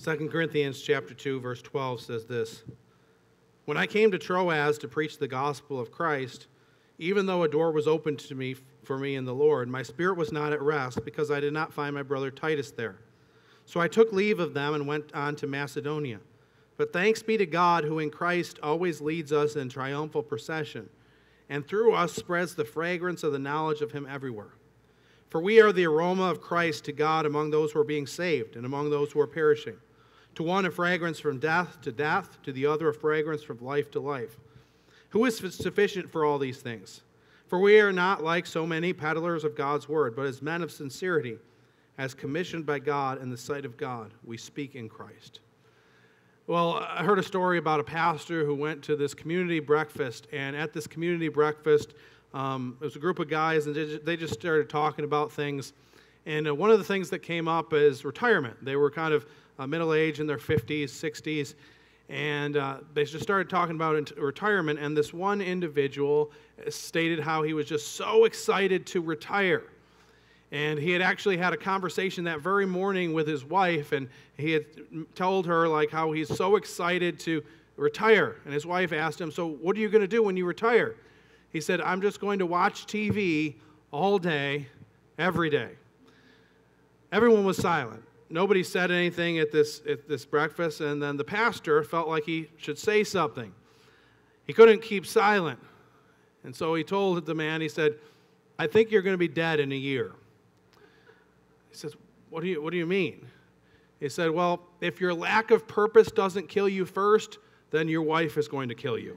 2 Corinthians chapter 2, verse 12 says this: "When I came to Troas to preach the gospel of Christ, even though a door was opened to me for me in the Lord, my spirit was not at rest because I did not find my brother Titus there. So I took leave of them and went on to Macedonia. But thanks be to God, who in Christ always leads us in triumphal procession, and through us spreads the fragrance of the knowledge of him everywhere. For we are the aroma of Christ to God among those who are being saved and among those who are perishing. To one a fragrance from death to death, to the other a fragrance from life to life. Who is sufficient for all these things? For we are not like so many peddlers of God's word, but as men of sincerity, as commissioned by God in the sight of God, we speak in Christ." Well, I heard a story about a pastor who went to this community breakfast, and at this community breakfast, there was a group of guys, and they just started talking about things. And one of the things that came up is retirement. They were kind of middle-aged, in their 50s, 60s, and they just started talking about retirement, and this one individual stated how he was just so excited to retire. And he had actually had a conversation that very morning with his wife, and he had told her like how he's so excited to retire. And his wife asked him, "So what are you going to do when you retire?" He said, "I'm just going to watch TV all day, every day." Everyone was silent. Nobody said anything at this breakfast, and then the pastor felt like he should say something. He couldn't keep silent. And so he told the man, he said, "I think you're going to be dead in a year." He says, what do you mean? He said, "Well, if your lack of purpose doesn't kill you first, then your wife is going to kill you."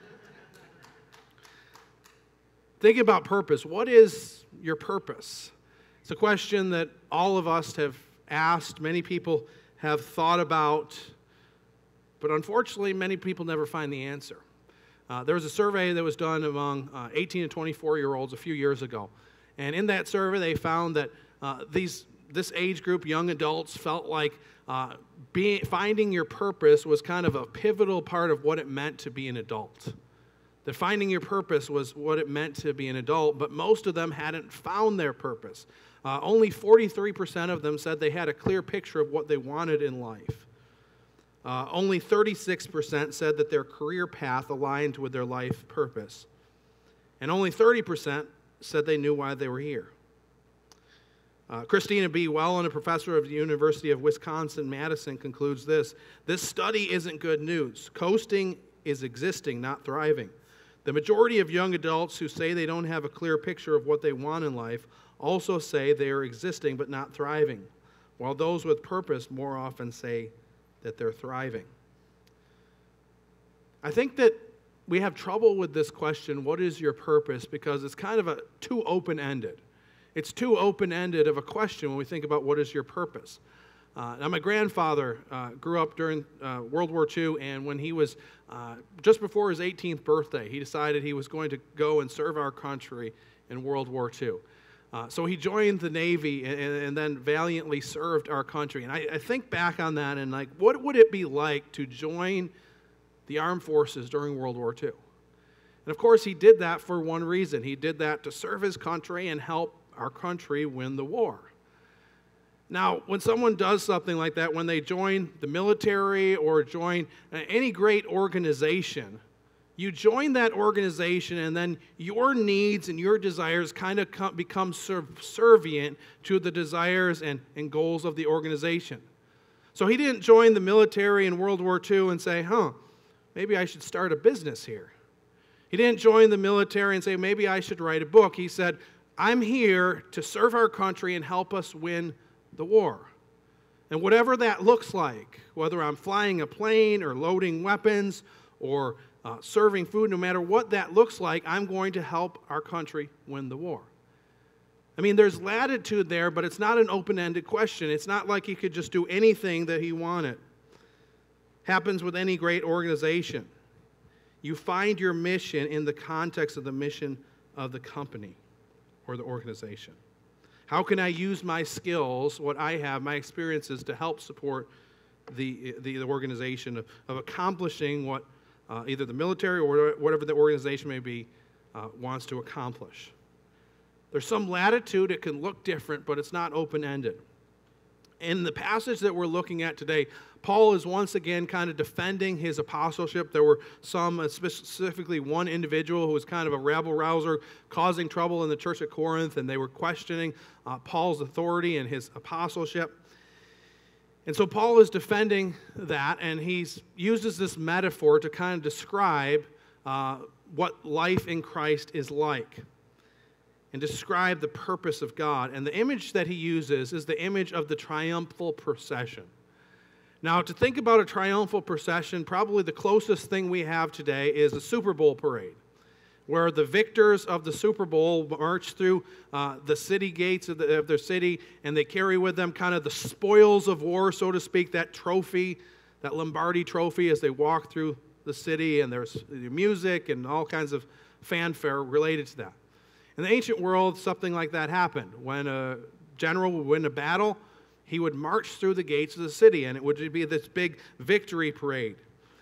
Think about purpose. What is your purpose? It's a question that all of us have asked, many people have thought about, but unfortunately, many people never find the answer. There was a survey that was done among 18 to 24-year-olds a few years ago, and in that survey, they found that this age group, young adults, felt like finding your purpose was kind of a pivotal part of what it meant to be an adult. That finding your purpose was what it meant to be an adult, but most of them hadn't found their purpose. Only 43% of them said they had a clear picture of what they wanted in life. Only 36% said that their career path aligned with their life purpose. And only 30% said they knew why they were here. Christina B. Wellen, a professor of the University of Wisconsin-Madison, concludes this: "This study isn't good news. Coasting is existing, not thriving. The majority of young adults who say they don't have a clear picture of what they want in life also say they are existing but not thriving, while those with purpose more often say that they're thriving." I think that we have trouble with this question, what is your purpose, because it's kind of too open-ended. It's too open-ended of a question when we think about what is your purpose. Now, my grandfather grew up during World War II, and when he was just before his 18th birthday, he decided he was going to go and serve our country in World War II. So he joined the Navy and then valiantly served our country. And I think back on that and like, what would it be like to join the armed forces during World War II? And of course, he did that for one reason. He did that to serve his country and help our country win the war. Now, when someone does something like that, when they join the military or join any great organization, you join that organization and then your needs and your desires kind of become subservient to the desires and goals of the organization. So he didn't join the military in World War II and say, maybe I should start a business here. He didn't join the military and say, maybe I should write a book. He said, I'm here to serve our country and help us win the war. And whatever that looks like, whether I'm flying a plane or loading weapons or serving food, no matter what that looks like, I'm going to help our country win the war. I mean, there's latitude there, but it's not an open-ended question. It's not like he could just do anything that he wanted. Happens with any great organization. You find your mission in the context of the mission of the company or the organization. How can I use my skills, what I have, my experiences, to help support the organization of accomplishing what either the military or whatever the organization may be wants to accomplish? There's some latitude. It can look different, but it's not open-ended. In the passage that we're looking at today, Paul is once again kind of defending his apostleship. There were some, specifically one individual who was kind of a rabble-rouser, causing trouble in the church at Corinth, and they were questioning Paul's authority and his apostleship. And so Paul is defending that, and he uses this metaphor to kind of describe what life in Christ is like and describe the purpose of God. And the image that he uses is the image of the triumphal procession. Now, to think about a triumphal procession, probably the closest thing we have today is a Super Bowl parade, where the victors of the Super Bowl march through the city gates of their city, and they carry with them kind of the spoils of war, so to speak, that trophy, that Lombardi trophy, as they walk through the city, and there's music and all kinds of fanfare related to that. In the ancient world, something like that happened. When a general would win a battle, he would march through the gates of the city, and it would be this big victory parade.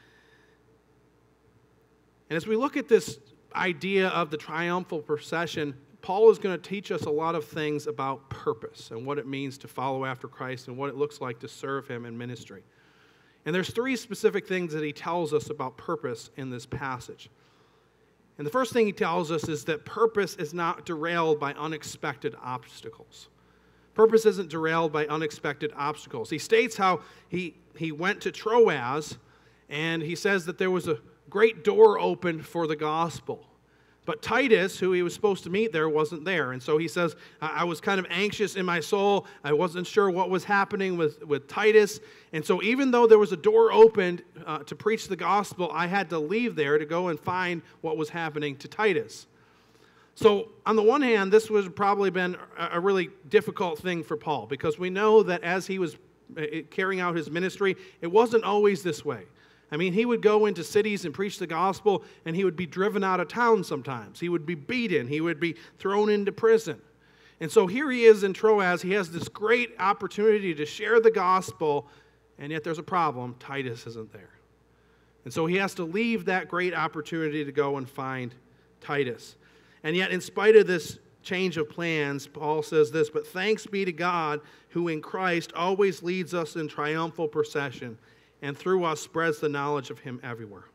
And as we look at this idea of the triumphal procession, Paul is going to teach us a lot of things about purpose and what it means to follow after Christ and what it looks like to serve him in ministry. And there's three specific things that he tells us about purpose in this passage. And the first thing he tells us is that purpose is not derailed by unexpected obstacles. Purpose isn't derailed by unexpected obstacles. He states how he went to Troas, and he says that there was a great door opened for the gospel. But Titus, who he was supposed to meet there, wasn't there. And so he says, I was kind of anxious in my soul. I wasn't sure what was happening with Titus. And so even though there was a door opened to preach the gospel, I had to leave there to go and find what was happening to Titus. So on the one hand, this would have probably been a really difficult thing for Paul, because we know that as he was carrying out his ministry, it wasn't always this way. I mean, he would go into cities and preach the gospel, and he would be driven out of town sometimes. He would be beaten. He would be thrown into prison. And so here he is in Troas. He has this great opportunity to share the gospel, and yet there's a problem. Titus isn't there. And so he has to leave that great opportunity to go and find Titus. And yet, in spite of this change of plans, Paul says this, but thanks be to God, who in Christ always leads us in triumphal procession, and through us spreads the knowledge of him everywhere.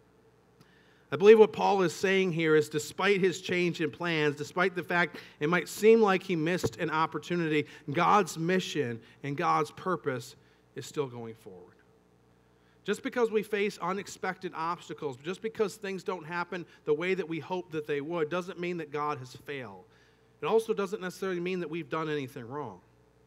I believe what Paul is saying here is, despite his change in plans, despite the fact it might seem like he missed an opportunity, God's mission and God's purpose is still going forward. Just because we face unexpected obstacles, just because things don't happen the way that we hope that they would, doesn't mean that God has failed. It also doesn't necessarily mean that we've done anything wrong.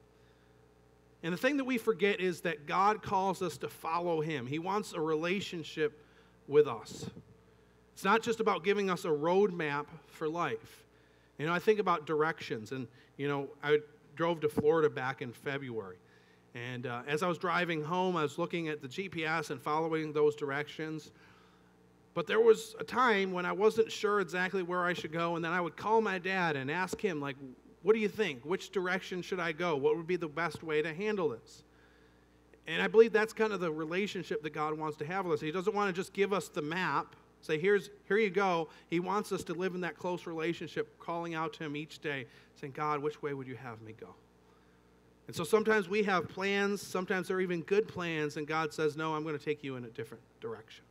And the thing that we forget is that God calls us to follow him. He wants a relationship with us. It's not just about giving us a roadmap for life. You know, I think about directions. And, I drove to Florida back in February. And as I was driving home, I was looking at the GPS and following those directions. But there was a time when I wasn't sure exactly where I should go. And then I would call my dad and ask him, what do you think? Which direction should I go? What would be the best way to handle this? And I believe that's kind of the relationship that God wants to have with us. He doesn't want to just give us the map, say, here you go. He wants us to live in that close relationship, calling out to him each day, saying, God, which way would you have me go? And so sometimes we have plans, sometimes they're even good plans, and God says, no, I'm going to take you in a different direction.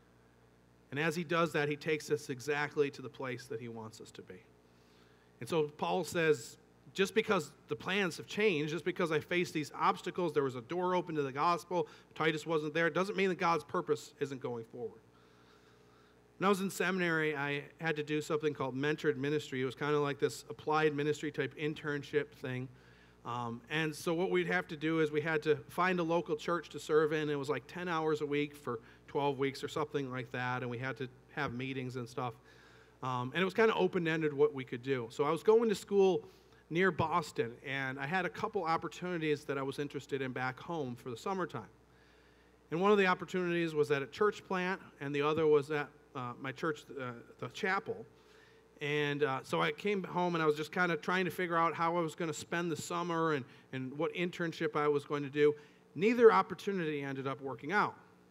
And as he does that, he takes us exactly to the place that he wants us to be. And so Paul says, just because the plans have changed, just because I faced these obstacles, there was a door open to the gospel, Titus wasn't there, it doesn't mean that God's purpose isn't going forward. When I was in seminary, I had to do something called mentored ministry. It was kind of like this applied ministry type internship thing. And so what we'd have to do is we had to find a local church to serve in. It was like 10 hours a week for 12 weeks or something like that, and we had to have meetings and stuff. And it was kind of open-ended what we could do. So I was going to school near Boston, and I had a couple opportunities that I was interested in back home for the summertime. And one of the opportunities was at a church plant, and the other was at my church, the chapel. And so I came home, and I was just kind of trying to figure out how I was going to spend the summer and what internship I was going to do. Neither opportunity ended up working out.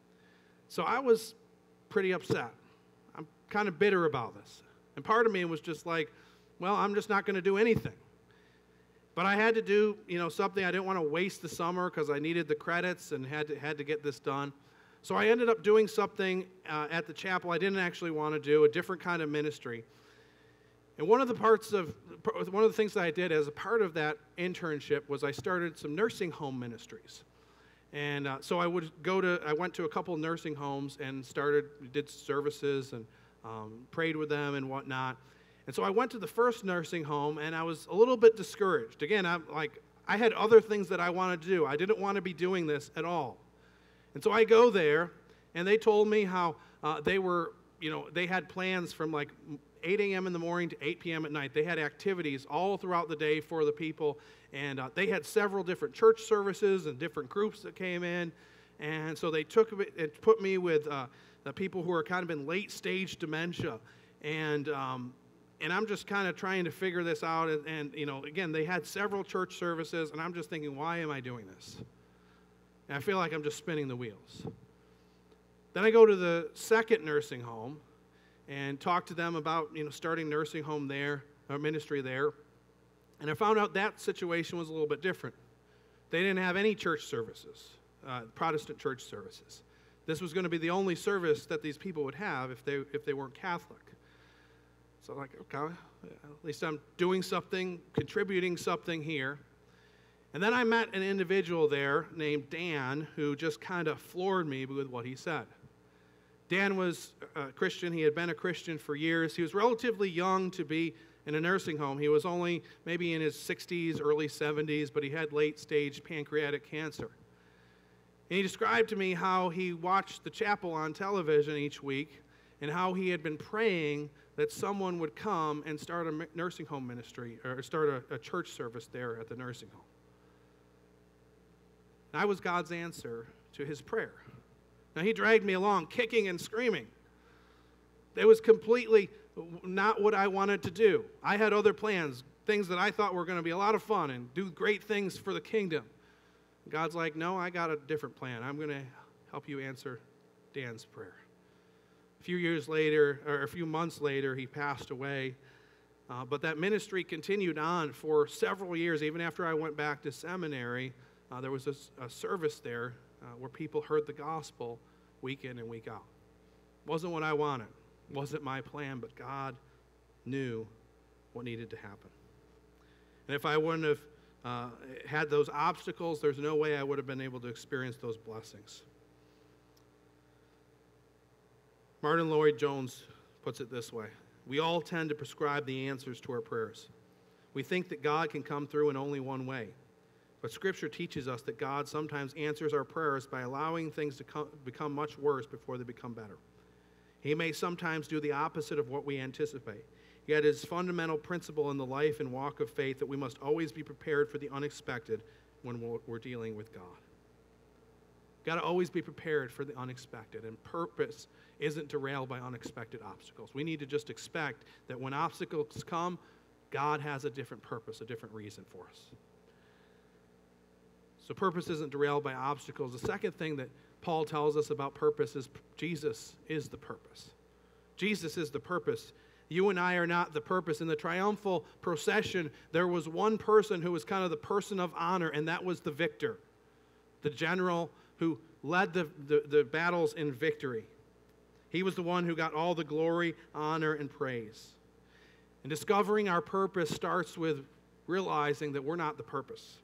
So I was pretty upset. I'm kind of bitter about this. And part of me was just like, well, I'm just not going to do anything. But I had to do, something. I didn't want to waste the summer because I needed the credits and had to get this done. So I ended up doing something at the chapel I didn't actually want to do, a different kind of ministry. And one of the things that I did as a part of that internship was I started some nursing home ministries. And so I went to a couple nursing homes and did services and prayed with them and whatnot. And so I went to the first nursing home, and I was a little bit discouraged. Again, I had other things that I wanted to do. I didn't want to be doing this at all. And so I go there, and they told me how they had plans from like 8 a.m. in the morning to 8 p.m. at night. They had activities all throughout the day for the people, and they had several different church services and different groups that came in. And so they put me with the people who are kind of in late-stage dementia. And I'm just kind of trying to figure this out. And again, they had several church services, and I'm just thinking, why am I doing this? And I feel like I'm just spinning the wheels. Then I go to the second nursing home and talk to them about, starting nursing home there, or ministry there. And I found out that situation was a little bit different. They didn't have any church services, Protestant church services. This was going to be the only service that these people would have if they weren't Catholic. So I'm like, okay, at least I'm doing something, contributing something here. And then I met an individual there named Dan who just kind of floored me with what he said. Dan was a Christian. He had been a Christian for years. He was relatively young to be in a nursing home. He was only maybe in his 60s, early 70s, but he had late-stage pancreatic cancer. And he described to me how he watched the chapel on television each week and how he had been praying that someone would come and start a nursing home ministry or start a church service there at the nursing home. And I was God's answer to his prayer. Now, he dragged me along, kicking and screaming. It was completely not what I wanted to do. I had other plans, things that I thought were going to be a lot of fun and do great things for the kingdom. God's like, no, I got a different plan. I'm going to help you answer Dan's prayer. A few months later, he passed away. But that ministry continued on for several years. Even after I went back to seminary, there was a service there where people heard the gospel week in and week out. Wasn't what I wanted. Wasn't my plan, but God knew what needed to happen. And if I wouldn't have had those obstacles, there's no way I would have been able to experience those blessings. Martin Lloyd-Jones puts it this way: we all tend to prescribe the answers to our prayers. We think that God can come through in only one way. But Scripture teaches us that God sometimes answers our prayers by allowing things to become much worse before they become better. He may sometimes do the opposite of what we anticipate. Yet it is a fundamental principle in the life and walk of faith that we must always be prepared for the unexpected when we're dealing with God. Got to always be prepared for the unexpected, and purpose isn't derailed by unexpected obstacles. We need to just expect that when obstacles come, God has a different purpose, a different reason for us. So purpose isn't derailed by obstacles. The second thing that Paul tells us about purpose is Jesus is the purpose. Jesus is the purpose. You and I are not the purpose. In the triumphal procession, there was one person who was kind of the person of honor, and that was the victor, the general who led the battles in victory. He was the one who got all the glory, honor, and praise. And discovering our purpose starts with realizing that we're not the purpose.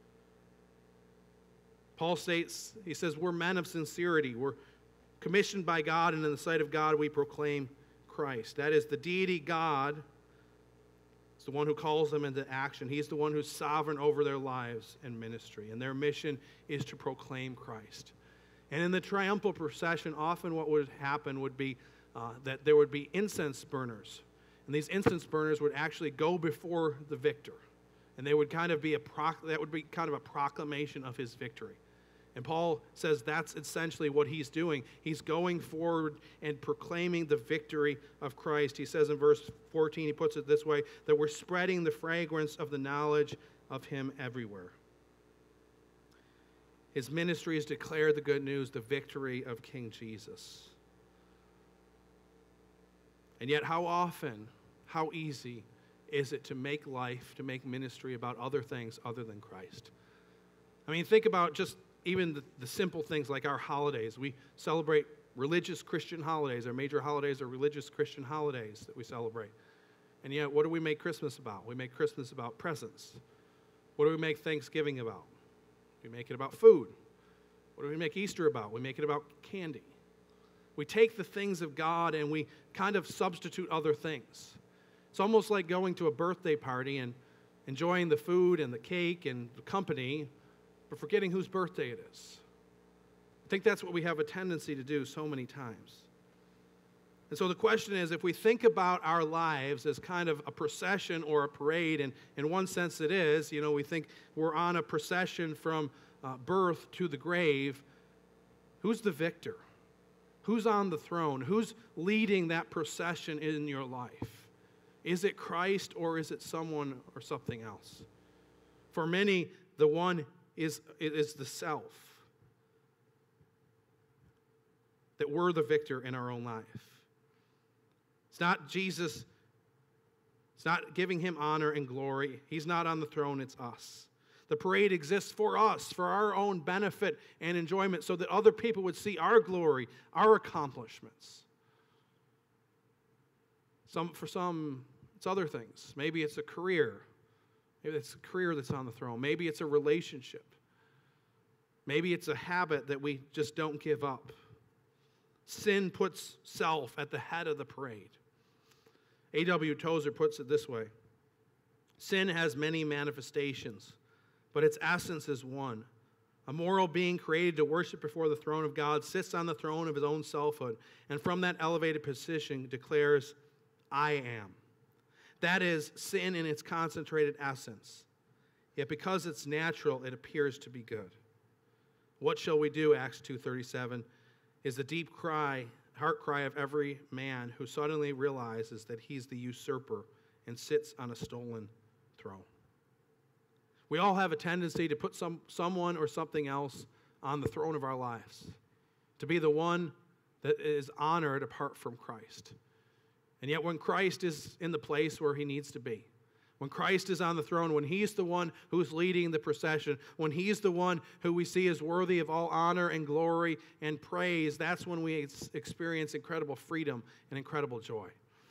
Paul states, he says, we're men of sincerity. We're commissioned by God, and in the sight of God, we proclaim Christ. That is, the deity God is the one who calls them into action. He's the one who's sovereign over their lives and ministry, and their mission is to proclaim Christ. And in the triumphal procession, often what would happen would be that there would be incense burners, and these incense burners would actually go before the victor, and they would kind of be that would be kind of a proclamation of his victory. And Paul says that's essentially what he's doing. He's going forward and proclaiming the victory of Christ. He says in verse 14, he puts it this way, that we're spreading the fragrance of the knowledge of him everywhere. His ministry is to declare the good news, the victory of King Jesus. And yet how often, how easy is it to make life, to make ministry about other things other than Christ? I mean, think about just even the simple things like our holidays. We celebrate religious Christian holidays. Our major holidays are religious Christian holidays that we celebrate. And yet, what do we make Christmas about? We make Christmas about presents. What do we make Thanksgiving about? We make it about food. What do we make Easter about? We make it about candy. We take the things of God and we kind of substitute other things. It's almost like going to a birthday party and enjoying the food and the cake and the company, but forgetting whose birthday it is. I think that's what we have a tendency to do so many times. And so the question is, if we think about our lives as kind of a procession or a parade, and in one sense it is, we think we're on a procession from birth to the grave, who's the victor? Who's on the throne? Who's leading that procession in your life? Is it Christ or is it someone or something else? For many, the one is the self. That we're the victor in our own life. It's not Jesus. It's not giving him honor and glory. He's not on the throne, it's us. The parade exists for us, for our own benefit and enjoyment, so that other people would see our glory, our accomplishments. For some, it's other things. Maybe it's a career. Maybe it's a career that's on the throne. Maybe it's a relationship. Maybe it's a habit that we just don't give up. Sin puts self at the head of the parade. A.W. Tozer puts it this way: sin has many manifestations, but its essence is one. A moral being created to worship before the throne of God sits on the throne of his own selfhood, and from that elevated position declares, I am. That is sin in its concentrated essence. Yet because it's natural, it appears to be good. What shall we do, Acts 2:37, is the deep heart cry of every man who suddenly realizes that he's the usurper and sits on a stolen throne. We all have a tendency to put someone or something else on the throne of our lives, to be the one that is honored apart from Christ. And yet when Christ is in the place where he needs to be, when Christ is on the throne, when he's the one who's leading the procession, when he's the one who we see as worthy of all honor and glory and praise, that's when we experience incredible freedom and incredible joy.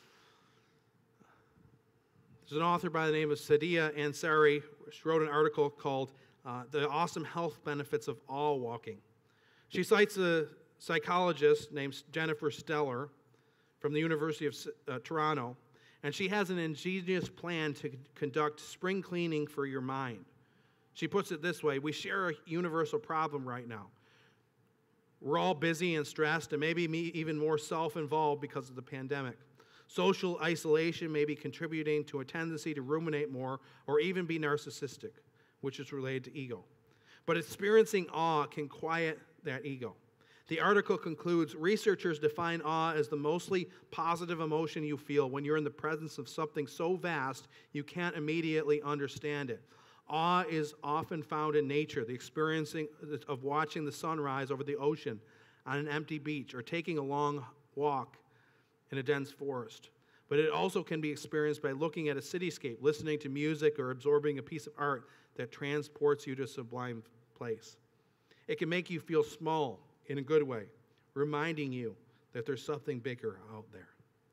There's an author by the name of Sadia Ansari. She wrote an article called The Awesome Health Benefits of Awe Walking. She cites a psychologist named Jennifer Stellar from the University of Toronto, and she has an ingenious plan to conduct spring cleaning for your mind. She puts it this way: we share a universal problem right now. We're all busy and stressed and maybe even more self-involved because of the pandemic. Social isolation may be contributing to a tendency to ruminate more or even be narcissistic, which is related to ego. But experiencing awe can quiet that ego. The article concludes, researchers define awe as the mostly positive emotion you feel when you're in the presence of something so vast you can't immediately understand it. Awe is often found in nature, the experiencing of watching the sunrise over the ocean on an empty beach or taking a long walk in a dense forest. But it also can be experienced by looking at a cityscape, listening to music, or absorbing a piece of art that transports you to a sublime place. It can make you feel small in a good way, reminding you that there's something bigger out there.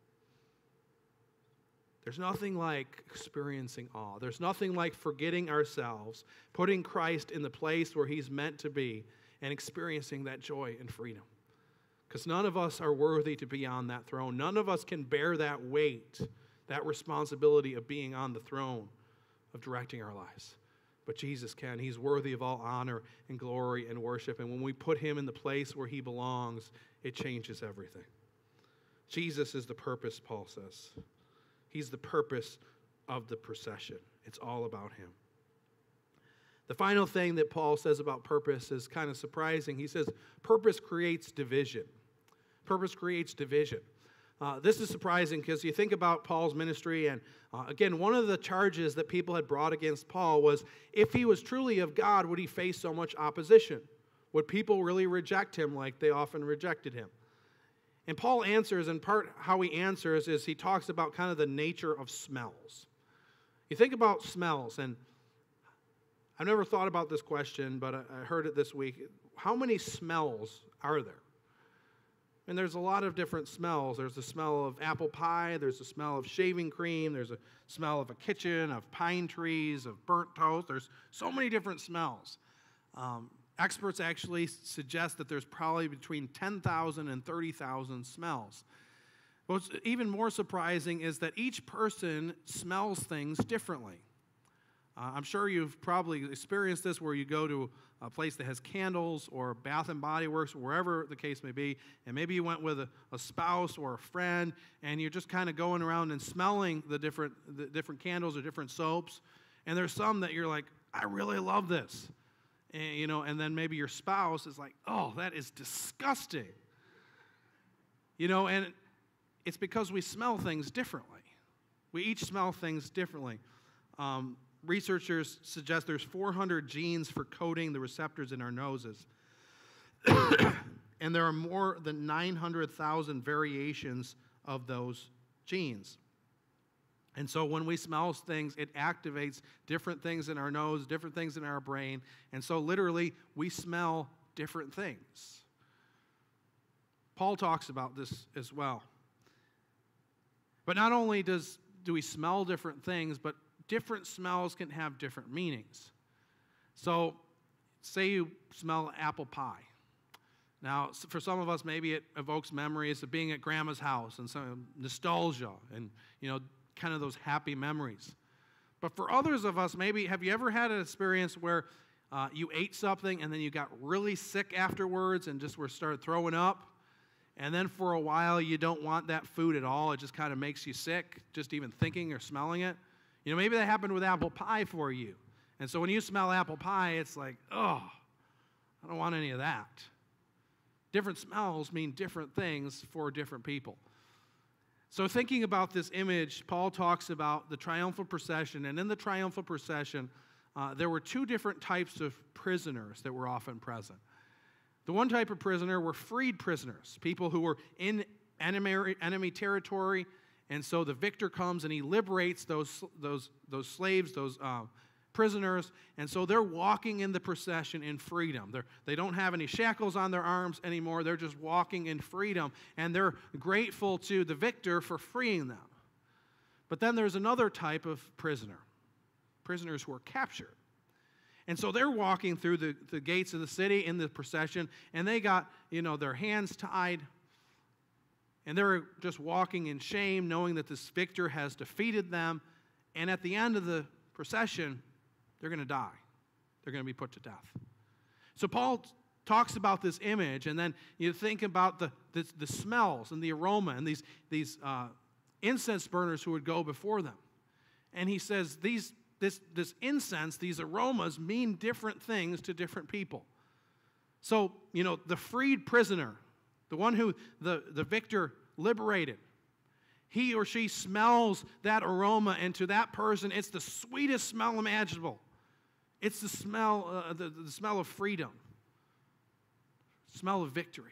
There's nothing like experiencing awe. There's nothing like forgetting ourselves, putting Christ in the place where he's meant to be, and experiencing that joy and freedom. Because none of us are worthy to be on that throne. None of us can bear that weight, that responsibility of being on the throne, of directing our lives. But Jesus can. He's worthy of all honor and glory and worship. And when we put him in the place where he belongs, it changes everything. Jesus is the purpose, Paul says. He's the purpose of the procession. It's all about him. The final thing that Paul says about purpose is kind of surprising. He says, purpose creates division. Purpose creates division. This is surprising because you think about Paul's ministry, and again, one of the charges that people had brought against Paul was, if he was truly of God, would he face so much opposition? Would people really reject him like they often rejected him? And Paul answers, in part how he answers is he talks about kind of the nature of smells. You think about smells, and I've never thought about this question, but I heard it this week. How many smells are there? And there's a lot of different smells. There's the smell of apple pie. There's the smell of shaving cream. There's a smell of a kitchen, of pine trees, of burnt toast. There's so many different smells. Experts actually suggest that there's probably between 10,000 and 30,000 smells. What's even more surprising is that each person smells things differently. I'm sure you've probably experienced this where you go to a place that has candles or Bath and Body Works, wherever the case may be, and maybe you went with a spouse or a friend, and you're just kind of going around and smelling the different candles or different soaps, and there's some that you're like, I really love this, and then maybe your spouse is like, oh, that is disgusting, and it's because we smell things differently. We each smell things differently. Researchers suggest there's 400 genes for coding the receptors in our noses. And there are more than 900,000 variations of those genes. And so when we smell things, it activates different things in our nose, different things in our brain. And so literally, we smell different things. Paul talks about this as well. But not only do we smell different things, but different smells can have different meanings. So, say you smell apple pie. Now, for some of us, maybe it evokes memories of being at grandma's house and some nostalgia and, kind of those happy memories. But for others of us, maybe, have you ever had an experience where you ate something and then you got really sick afterwards and just started throwing up? And then for a while, you don't want that food at all. It just kind of makes you sick, just even thinking or smelling it. Maybe that happened with apple pie for you. And so when you smell apple pie, it's like, oh, I don't want any of that. Different smells mean different things for different people. So thinking about this image, Paul talks about the triumphal procession. And in the triumphal procession, there were two different types of prisoners that were often present. The one type of prisoner were freed prisoners, people who were in enemy territory. And so the victor comes and he liberates those slaves, those prisoners. And so they're walking in the procession in freedom. They don't have any shackles on their arms anymore. They're just walking in freedom. And they're grateful to the victor for freeing them. But then there's another type of prisoners who are captured. And so they're walking through the gates of the city in the procession. And they got, their hands tied. And they're just walking in shame, knowing that this victor has defeated them. And at the end of the procession, they're going to die. They're going to be put to death. So Paul talks about this image, and then you think about the smells and the aroma and these incense burners who would go before them. And he says this incense, these aromas mean different things to different people. So, the freed prisoner, the one who the victor liberated, he or she smells that aroma, and to that person, it's the sweetest smell imaginable. It's the smell, the smell of freedom, smell of victory.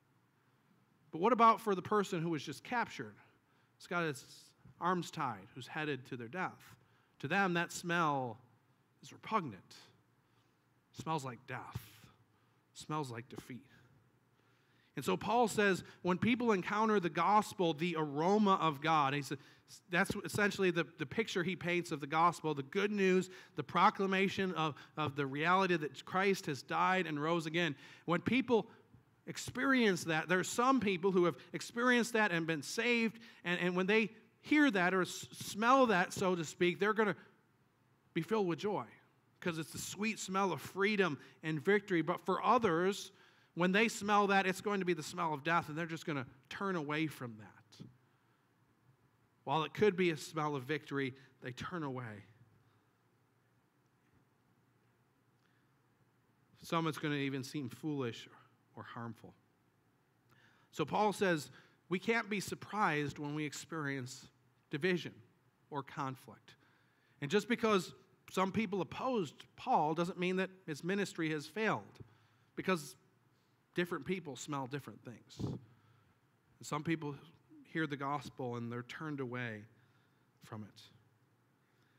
But what about for the person who was just captured? He's got his arms tied, who's headed to their death. To them, that smell is repugnant. It smells like death. It smells like defeat. And so Paul says, when people encounter the gospel, the aroma of God, he said, that's essentially the picture he paints of the gospel, the good news, the proclamation of the reality that Christ has died and rose again. When people experience that, there are some people who have experienced that and been saved, and when they hear that or smell that, so to speak, they're going to be filled with joy because it's the sweet smell of freedom and victory. But for others, when they smell that, it's going to be the smell of death, and they're just going to turn away from that. While it could be a smell of victory, they turn away. Some, it's going to even seem foolish or harmful. So Paul says we can't be surprised when we experience division or conflict. And just because some people opposed Paul doesn't mean that his ministry has failed, because different people smell different things. And some people hear the gospel and they're turned away from it.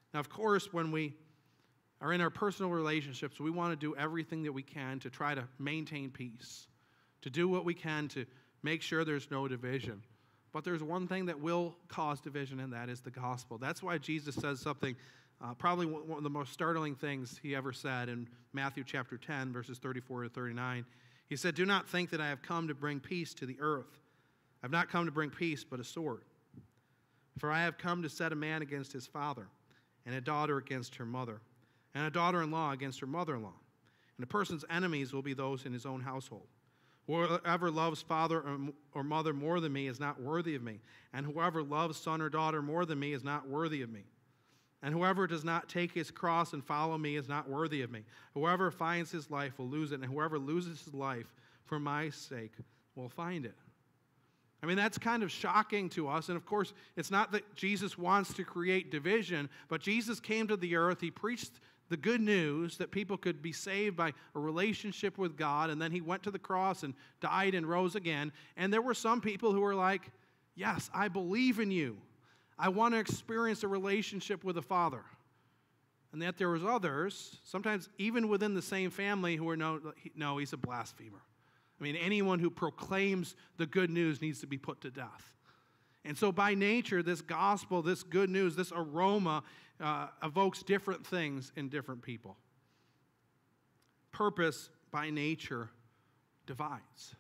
Now, of course, when we are in our personal relationships, we want to do everything that we can to try to maintain peace, to do what we can to make sure there's no division. But there's one thing that will cause division, and that is the gospel. That's why Jesus says something, probably one of the most startling things he ever said in Matthew chapter 10, verses 34 to 39. He said, "Do not think that I have come to bring peace to the earth. I have not come to bring peace, but a sword. For I have come to set a man against his father, and a daughter against her mother, and a daughter-in-law against her mother-in-law. And a person's enemies will be those in his own household. Whoever loves father or mother more than me is not worthy of me, and whoever loves son or daughter more than me is not worthy of me. And whoever does not take his cross and follow me is not worthy of me. Whoever finds his life will lose it, and whoever loses his life for my sake will find it." I mean, that's kind of shocking to us. And of course, it's not that Jesus wants to create division, but Jesus came to the earth. He preached the good news that people could be saved by a relationship with God. And then he went to the cross and died and rose again. And there were some people who were like, "Yes, I believe in you. I want to experience a relationship with the Father." And yet there was others, sometimes even within the same family, who were, no, he's a blasphemer. I mean, anyone who proclaims the good news needs to be put to death. And so by nature, this gospel, this good news, this aroma evokes different things in different people. Purpose, by nature, divides.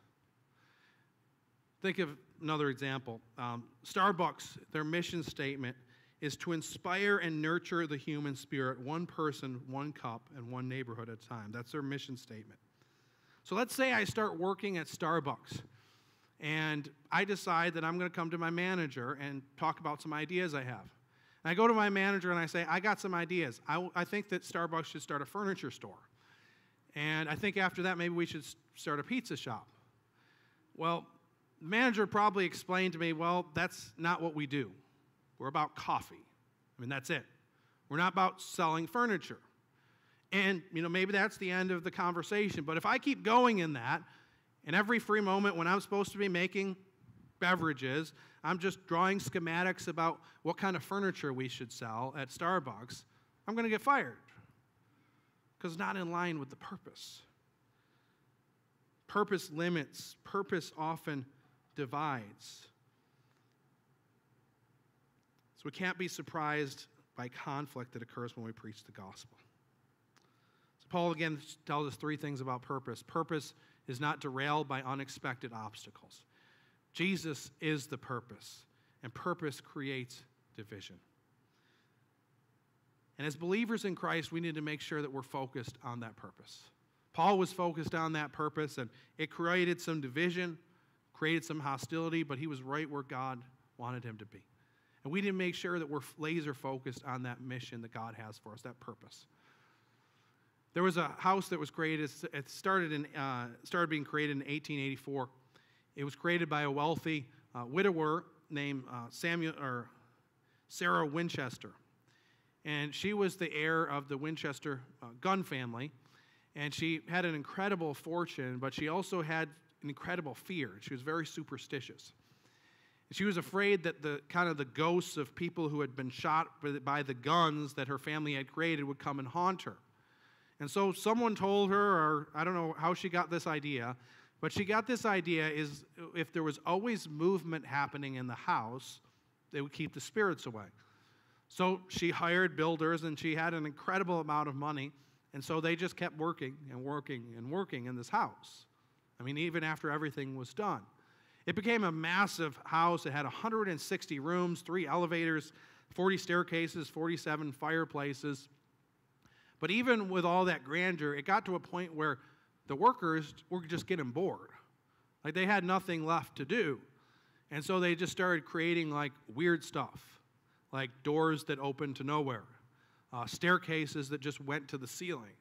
Think of another example. Starbucks, their mission statement is to inspire and nurture the human spirit, one person, one cup, and one neighborhood at a time. That's their mission statement. So let's say I start working at Starbucks, and I decide that I'm going to come to my manager and talk about some ideas I have. And I go to my manager and I say, "I got some ideas. I think that Starbucks should start a furniture store. And I think after that, maybe we should start a pizza shop." Well, the manager probably explained to me, "Well, that's not what we do. We're about coffee. I mean, that's it. We're not about selling furniture." And, maybe that's the end of the conversation. But if I keep going in that, and every free moment when I'm supposed to be making beverages, I'm just drawing schematics about what kind of furniture we should sell at Starbucks, I'm going to get fired because it's not in line with the purpose. Purpose limits. Purpose often divides. So we can't be surprised by conflict that occurs when we preach the gospel. Paul again tells us three things about purpose. Purpose is not derailed by unexpected obstacles. Jesus is the purpose, and purpose creates division. And as believers in Christ, we need to make sure that we're focused on that purpose. Paul was focused on that purpose, and it created some division, created some hostility, but he was right where God wanted him to be. And we need to make sure that we're laser focused on that mission that God has for us, that purpose. There was a house that was created. It started being created in 1884. It was created by a wealthy widower named Sarah Winchester, and she was the heir of the Winchester gun family. And she had an incredible fortune, but she also had an incredible fear. She was very superstitious. And she was afraid that the ghosts of people who had been shot by the guns that her family had created would come and haunt her. And so someone told her, or I don't know how she got this idea, but she got this idea is if there was always movement happening in the house, they would keep the spirits away. So she hired builders, and she had an incredible amount of money, and so they just kept working and working and working in this house. I mean, even after everything was done. It became a massive house. It had 160 rooms, 3 elevators, 40 staircases, 47 fireplaces. But even with all that grandeur, it got to a point where the workers were just getting bored. Like they had nothing left to do. And so they just started creating like weird stuff, like doors that opened to nowhere, staircases that just went to the ceiling.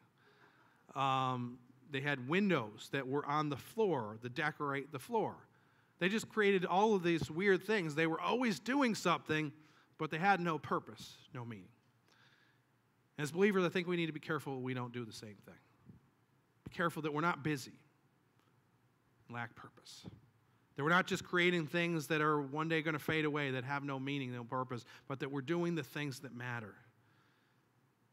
They had windows that were on the floor to decorate the floor. They just created all of these weird things. They were always doing something, but they had no purpose, no meaning. As believers, I think we need to be careful we don't do the same thing. Be careful that we're not busy and lack purpose. That we're not just creating things that are one day going to fade away, that have no meaning, no purpose, but that we're doing the things that matter.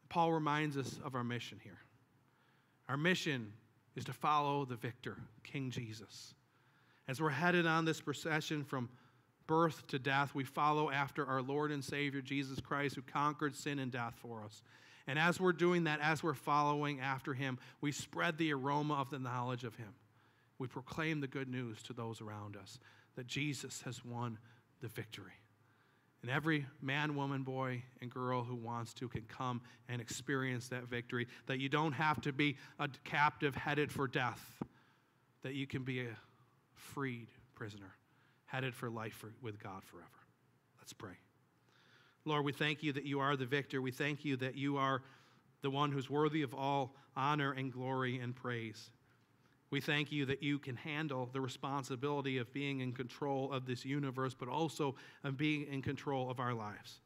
Paul reminds us of our mission here. Our mission is to follow the victor, King Jesus. As we're headed on this procession from birth to death, we follow after our Lord and Savior, Jesus Christ, who conquered sin and death for us. And as we're doing that, as we're following after him, we spread the aroma of the knowledge of him. We proclaim the good news to those around us that Jesus has won the victory. And every man, woman, boy, and girl who wants to can come and experience that victory, that you don't have to be a captive headed for death, that you can be a freed prisoner headed for life with God forever. Let's pray. Lord, we thank you that you are the victor. We thank you that you are the one who's worthy of all honor and glory and praise. We thank you that you can handle the responsibility of being in control of this universe, but also of being in control of our lives.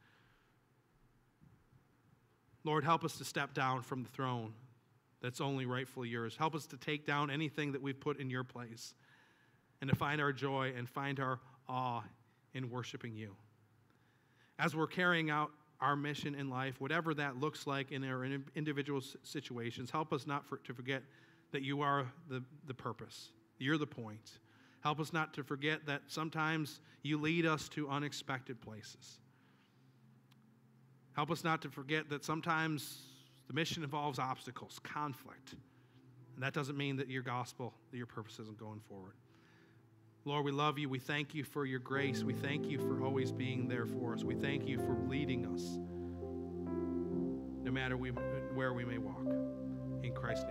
Lord, help us to step down from the throne that's only rightfully yours. Help us to take down anything that we've put in your place and to find our joy and find our awe in worshiping you. As we're carrying out our mission in life, whatever that looks like in our individual situations, help us not to forget that you are the purpose. You're the point. Help us not to forget that sometimes you lead us to unexpected places. Help us not to forget that sometimes the mission involves obstacles, conflict. And that doesn't mean that your gospel, that your purpose isn't going forward. Lord, we love you. We thank you for your grace. We thank you for always being there for us. We thank you for leading us, no matter where we may walk. In Christ's name.